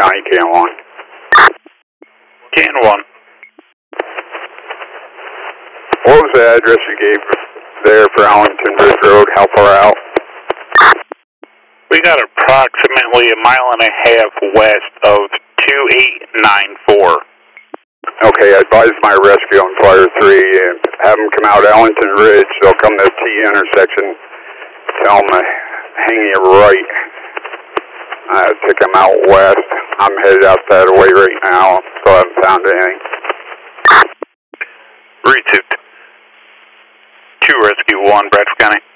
County, Can 1. Can 1. What was the address you gave there for Allington Ridge Road? How far out? We got approximately a mile and a half west of 2894. Okay, I advise my rescue on Flyer 3 and have them come out Allington Ridge. They'll come to the T intersection. Tell them to hang you right. Take them out west. I'm headed out that way right now, so I haven't found anything. Route 2 Rescue 1, Bradford County.